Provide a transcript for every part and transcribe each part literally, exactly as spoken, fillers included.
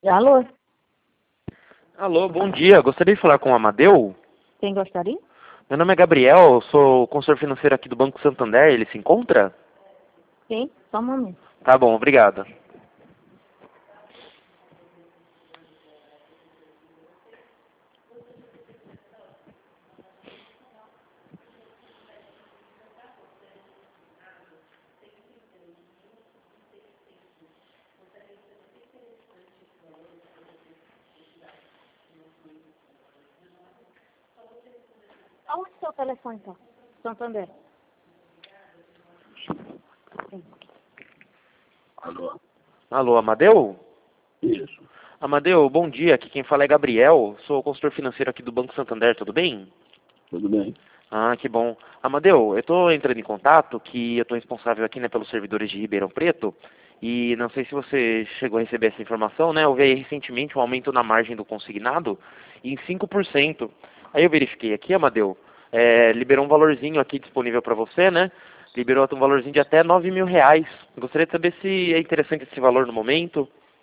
Alô? Alô, bom dia. Gostaria de falar com o Amadeu? Quem gostaria? Meu nome é Gabriel, sou consultor financeiro aqui do Banco Santander. Ele se encontra? Sim, só um momento. Tá bom, obrigado. Aonde seu telefone está? Santander. Sim. Alô? Alô, Amadeu? Isso. Amadeu, bom dia. Aqui quem fala é Gabriel, sou consultor financeiro aqui do Banco Santander. Tudo bem? Tudo bem? Ah, que bom. Amadeu, eu estou entrando em contato, que eu estou responsável aqui, né, pelos servidores de Ribeirão Preto, e não sei se você chegou a receber essa informação, né? Houve aí recentemente um aumento na margem do consignado em cinco por cento. Aí eu verifiquei aqui, Amadeu, é, liberou um valorzinho aqui disponível para você, né? Liberou um valorzinho de até nove mil reais. Gostaria de saber se é interessante esse valor no momento.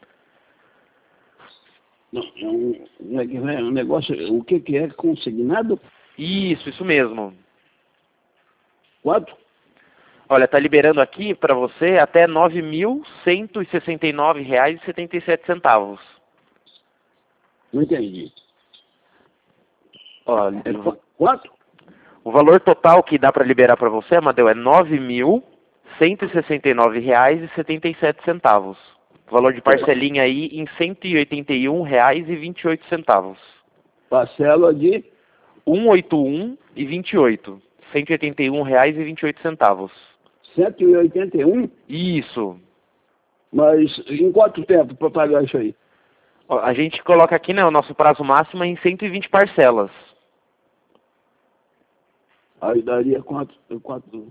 Não, é um, como é que é um negócio, o que que é consignado? Isso, isso mesmo. Quanto? Olha, tá liberando aqui para você até nove mil cento e sessenta e nove reais e setenta e sete centavos. Não entendi. Olha, É qu- quanto? o valor total que dá para liberar para você, Amadeu, é nove mil cento e sessenta e nove reais e setenta e sete centavos. Valor de parcelinha aí em cento e oitenta e um reais e vinte e oito centavos. Parcela de... cento e oitenta e um e vinte e oito. cento e oitenta e um reais e vinte e oito centavos. cento e oitenta e um? Isso. Mas em quanto tempo para pagar isso aí? Ó, a gente coloca aqui, né, o nosso prazo máximo é em cento e vinte parcelas. Aí daria quanto? quanto?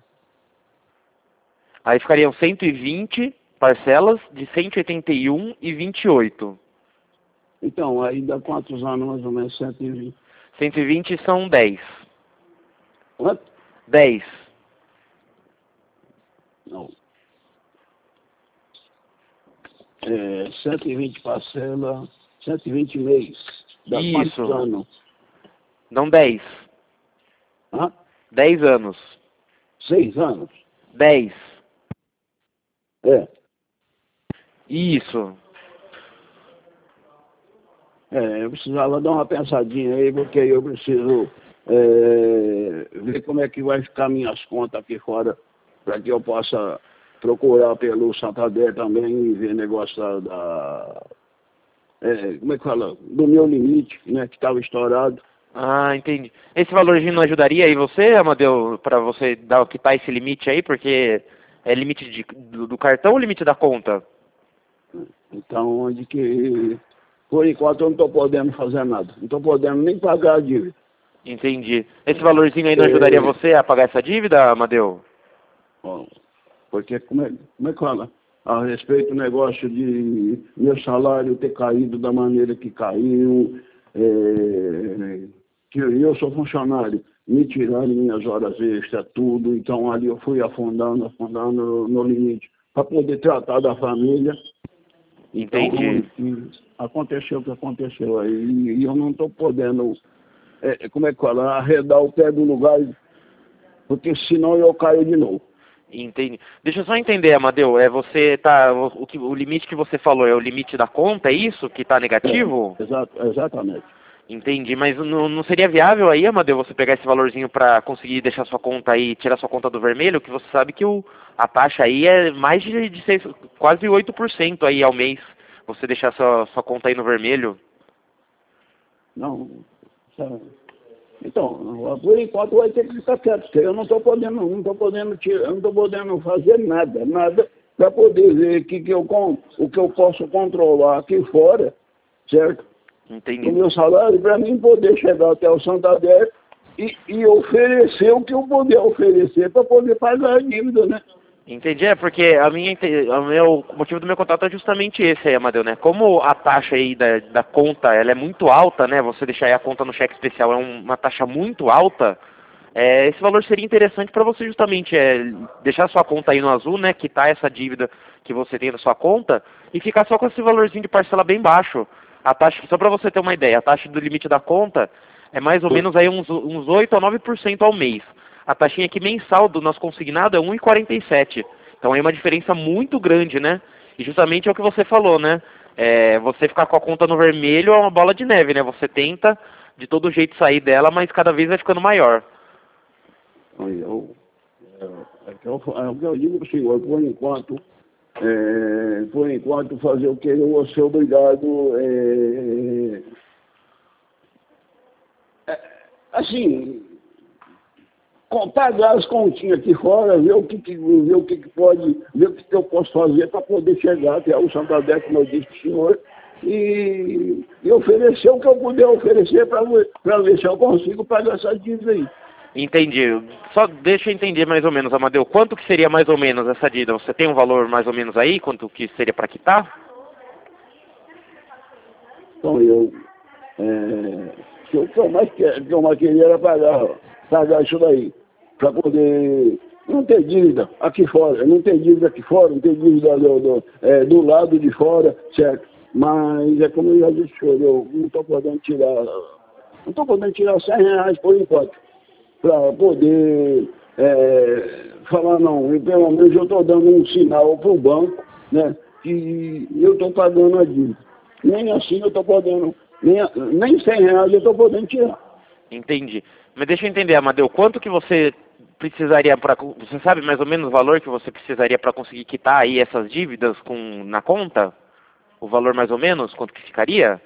Aí ficariam cento e vinte parcelas de cento e oitenta e um e vinte e oito. Então, aí dá quantos anos mais ou menos? cento e vinte. cento e vinte são dez. Quanto? dez. Não. É, cento e vinte parcela, cento e vinte mês. Dá Isso. quantos anos? Não dez. Hã? dez anos. Seis anos? dez. É. Isso. É, eu precisava dar uma pensadinha aí, porque eu preciso é, ver como é que vai ficar minhas contas aqui fora, para que eu possa procurar pelo Santander também e ver negócio da... da é, como é que fala? Do meu limite, né, que estava estourado. Ah, entendi. Esse valorzinho não ajudaria aí você, Amadeu, para você dar quitar esse limite aí, porque é limite de, do, do cartão ou limite da conta? Então, onde que, por enquanto, eu não estou podendo fazer nada. Não estou podendo nem pagar a dívida. Entendi. Esse valorzinho aí não ajudaria você a pagar essa dívida, Amadeu? Bom, porque como é, como é que fala? A respeito do negócio de meu salário ter caído da maneira que caiu, é, que eu sou funcionário, me tiraram minhas horas extras, tudo, então ali eu fui afundando, afundando no, no limite, para poder tratar da família. Entendi. Então, aconteceu o que aconteceu aí, e eu não estou podendo, é, como é que fala, arredar o pé do lugar, porque senão eu caio de novo. Entendi. Deixa eu só entender, Amadeu. É você tá o, o, que, o limite que você falou é o limite da conta, é isso que está negativo? É, exato, exatamente. Entendi. Mas não, não seria viável aí, Amadeu, você pegar esse valorzinho para conseguir deixar sua conta aí, tirar sua conta do vermelho, que você sabe que o, a taxa aí é mais de, de seis, quase oito por cento aí ao mês. Você deixar sua, sua conta aí no vermelho. Não, sabe? Então, por enquanto vai ter que ficar quieto, porque eu não estou podendo, não estou podendo tirar, não estou podendo fazer nada, nada para poder ver que, que eu, o que eu posso controlar aqui fora, certo? Entendi. O meu salário, para mim poder chegar até o Santander e, e oferecer o que eu puder oferecer para poder pagar a dívida, né? Entendi, é porque a minha, o, meu, o motivo do meu contato é justamente esse aí, Amadeu, né? Como a taxa aí da, da conta, ela é muito alta, né? Você deixar aí a conta no cheque especial é um, uma taxa muito alta, É, esse valor seria interessante para você justamente é, deixar sua conta aí no azul, né, quitar essa dívida que você tem na sua conta e ficar só com esse valorzinho de parcela bem baixo. A taxa, só para você ter uma ideia, a taxa do limite da conta é mais ou menos aí uns, uns oito a nove por cento ao mês. A taxinha aqui mensal do nosso consignado é um vírgula quarenta e sete. Então é uma diferença muito grande, né? E justamente é o que você falou, né? É, você ficar com a conta no vermelho é uma bola de neve, né? Você tenta de todo jeito sair dela, mas cada vez vai ficando maior. Eu, é, é, que eu, é o que eu digo para o senhor, por enquanto, é, por enquanto fazer o que eu vou ser obrigado, é, é, assim, pagar as continhas aqui fora, ver o que, que, ver o que, que pode, ver o que, que eu posso fazer para poder chegar até o Santander, como eu disse para o senhor, e, e oferecer o que eu puder oferecer para ver se eu consigo pagar essa dívida aí. Entendi. Só deixa eu entender mais ou menos, Amadeu. Quanto que seria mais ou menos essa dívida? Você tem um valor mais ou menos aí? Quanto que seria para quitar? Então eu, é, o que eu mais quero, que eu mais queria era pagar, pagar isso daí, para poder não ter dívida aqui fora, não ter dívida aqui fora, não ter dívida do, do, é, do lado de fora, certo? Mas é como eu já disse, eu não estou podendo tirar, não estou podendo tirar cem reais por enquanto, para poder é, falar, não, e pelo menos eu estou dando um sinal para o banco, né, que eu estou pagando a dívida. Nem assim eu estou podendo, nem, nem cem reais eu estou podendo tirar. Entendi. Mas deixa eu entender, Amadeu, quanto que você precisaria para, você sabe mais ou menos o valor que você precisaria para conseguir quitar aí essas dívidas com, na conta? O valor mais ou menos, quanto que ficaria?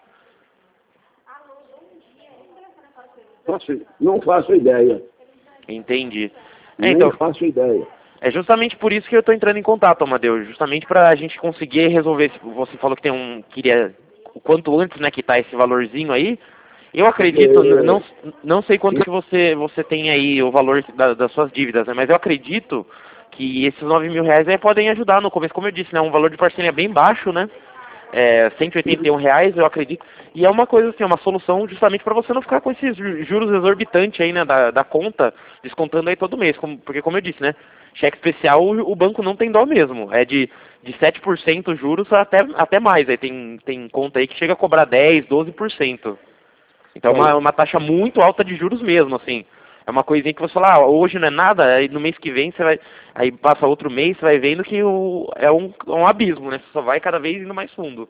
Não faço ideia. Entendi. É, Nem então, faço ideia. é justamente por isso que eu estou entrando em contato, Amadeu. Justamente para a gente conseguir resolver. Você falou que tem um, queria o quanto antes, né, quitar esse valorzinho aí. Eu acredito, É... não, não sei quanto que você, você tem aí o valor da, das suas dívidas, né, mas eu acredito que esses nove mil reais aí podem ajudar no começo, como eu disse, né, um valor de parceria bem baixo, né? É, cento e oitenta e um reais, eu acredito. E é uma coisa assim, uma solução justamente para você não ficar com esses juros exorbitantes aí, né, da, da conta, descontando aí todo mês. Como, porque, como eu disse, né, cheque especial o, o banco não tem dó mesmo. É de, de sete por cento juros até, até mais. Aí tem, tem conta aí que chega a cobrar dez, doze por cento. Então é uma, uma taxa muito alta de juros mesmo, assim. É uma coisinha que você fala, ah, hoje não é nada, aí no mês que vem você vai, aí passa outro mês, você vai vendo que o, é um, um abismo, né? Você só vai cada vez indo mais fundo.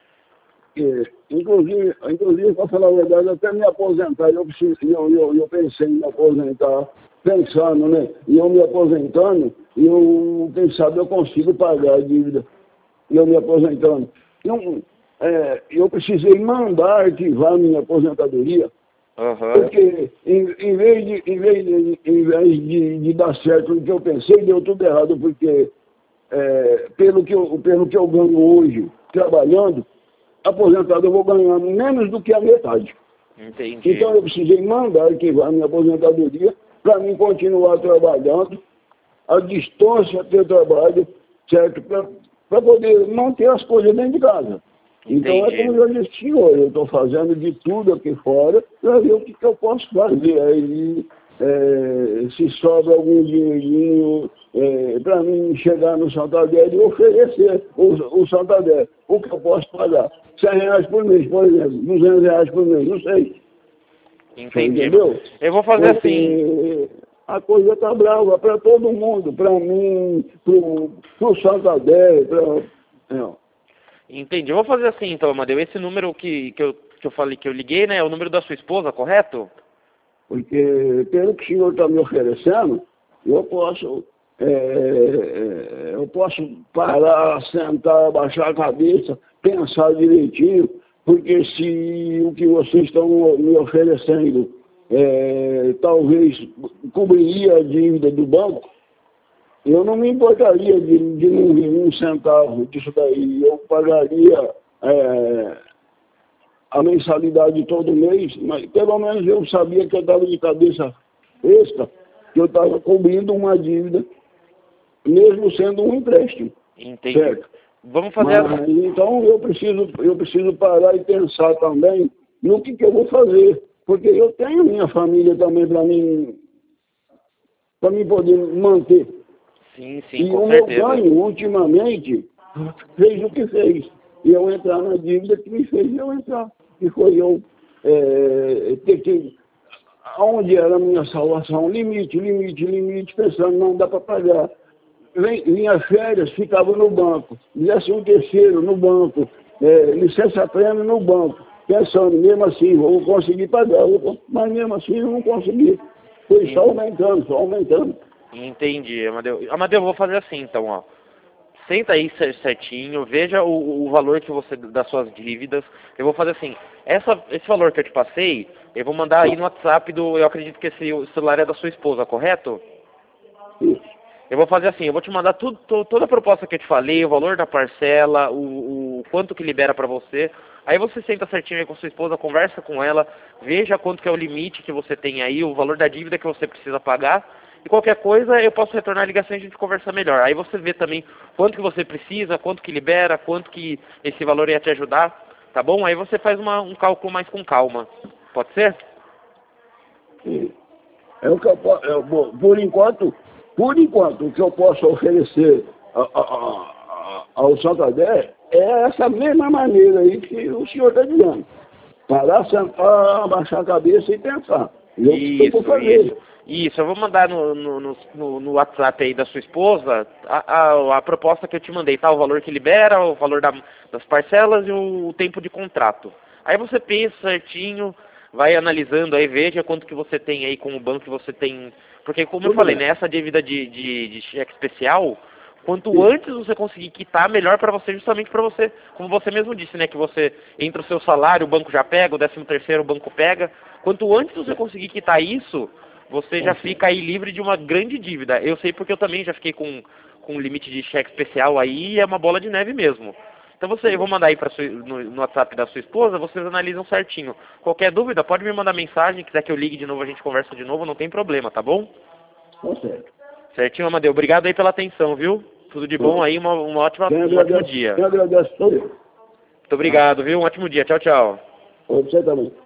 É, inclusive, inclusive para falar a verdade, até me aposentar, eu, preciso, eu, eu, eu pensei em me aposentar, pensando, né? E eu me aposentando, eu, quem sabe, eu consigo pagar a dívida. E eu me aposentando. Não, é, eu precisei mandar arquivar minha aposentadoria. Uhum. Porque em, em vez, de, em vez, de, em vez de, de dar certo o que eu pensei, deu tudo errado, porque é, pelo, que eu, pelo que eu ganho hoje, trabalhando, aposentado eu vou ganhar menos do que a metade. Entendi. Então eu precisei mandar arquivar minha aposentadoria para mim continuar trabalhando, a distância que eu trabalho, certo? Para poder manter as coisas dentro de casa. Então Entendi. é como eu disse, senhor, eu estou fazendo de tudo aqui fora para ver o que, que eu posso fazer. Aí, é, se sobra algum dinheirinho é, para mim chegar no Santander e oferecer o, o Santander, o que eu posso pagar. cem reais por mês, por exemplo, duzentos reais por mês, não sei. Entendi. Entendeu? Eu vou fazer Porque assim. a coisa está brava para todo mundo, para mim, para o Santander, para... É. Entendi. Eu vou fazer assim então, Amadeu. Esse número que, que, eu, que eu falei que eu liguei, né? É o número da sua esposa, correto? Porque pelo que o senhor está me oferecendo, eu posso, é, eu posso parar, sentar, baixar a cabeça, pensar direitinho, porque se o que vocês estão me oferecendo é, talvez cobriria a dívida do banco, eu não me importaria de, de não vir um centavo disso daí. Eu pagaria é, a mensalidade todo mês, mas pelo menos eu sabia que eu estava de cabeça fresca, que eu estava cobrindo uma dívida, mesmo sendo um empréstimo. Entendi. Certo? Vamos fazer Mas, assim. então eu preciso, eu preciso parar e pensar também no que, que eu vou fazer, porque eu tenho minha família também para mim para mim poder manter. Sim, sim, E com o meu certeza. ganho, ultimamente, fez o que fez. E eu entrar na dívida que me fez eu entrar. E foi eu é, ter que... Onde era a minha salvação? Limite, limite, limite, pensando, não dá para pagar. Vinha férias, ficava no banco. Décimo terceiro no banco. É, licença-prêmio no banco. Pensando, mesmo assim, vou conseguir pagar. Mas mesmo assim eu não consegui. Foi só aumentando, só aumentando. Entendi, Amadeu. Amadeu, eu vou fazer assim então, ó. Senta aí certinho, veja o, o valor que você das suas dívidas. Eu vou fazer assim, essa, esse valor que eu te passei, eu vou mandar aí no WhatsApp do. Eu acredito que esse o celular é da sua esposa, correto? Isso. Eu vou fazer assim, eu vou te mandar tudo, to, toda a proposta que eu te falei, o valor da parcela, o, o quanto que libera pra você. Aí você senta certinho aí com sua esposa, conversa com ela, veja quanto que é o limite que você tem aí, o valor da dívida que você precisa pagar. E qualquer coisa eu posso retornar a ligação e a gente conversa melhor. Aí você vê também quanto que você precisa, quanto que libera, quanto que esse valor ia te ajudar, tá bom? Aí você faz uma, um cálculo mais com calma. Pode ser? Sim. É o que eu posso, eu, vou- por enquanto, por enquanto, o que eu posso oferecer a, a, a, ao Santander é essa mesma maneira aí que o senhor está dizendo. Parar, sentar, abaixar a cabeça e pensar. E eu estou por Isso, fazer. isso. Isso, eu vou mandar no, no, no, no- no WhatsApp aí da sua esposa a, a, a proposta que eu te mandei, tá? O valor que libera, o valor da, das parcelas e o, o tempo de contrato. Aí você pensa certinho, vai analisando aí, veja quanto que você tem aí com o banco que você tem. Porque como eu Tudo falei, bem. nessa dívida de, de, de cheque especial, quanto Sim. antes você conseguir quitar, melhor para você, justamente para você, como você mesmo disse, né? Que você entra o seu salário, o banco já pega, o décimo terceiro o banco pega. Quanto antes você conseguir quitar isso, você já fica aí livre de uma grande dívida. Eu sei porque eu também já fiquei com, com um limite de cheque especial aí e é uma bola de neve mesmo. Então você, eu vou mandar aí pra sua, no, no WhatsApp da sua esposa, vocês analisam certinho. Qualquer dúvida, pode me mandar mensagem, quiser que eu ligue de novo, a gente conversa de novo, não tem problema, tá bom? Tá certo. Certinho, Amadeu. Obrigado aí pela atenção, viu? Tudo de bom aí, uma, uma ótima, Quem um ótimo agradece, dia. quem agradece sou eu. Muito obrigado, viu? Um ótimo dia. Tchau, tchau. Você também.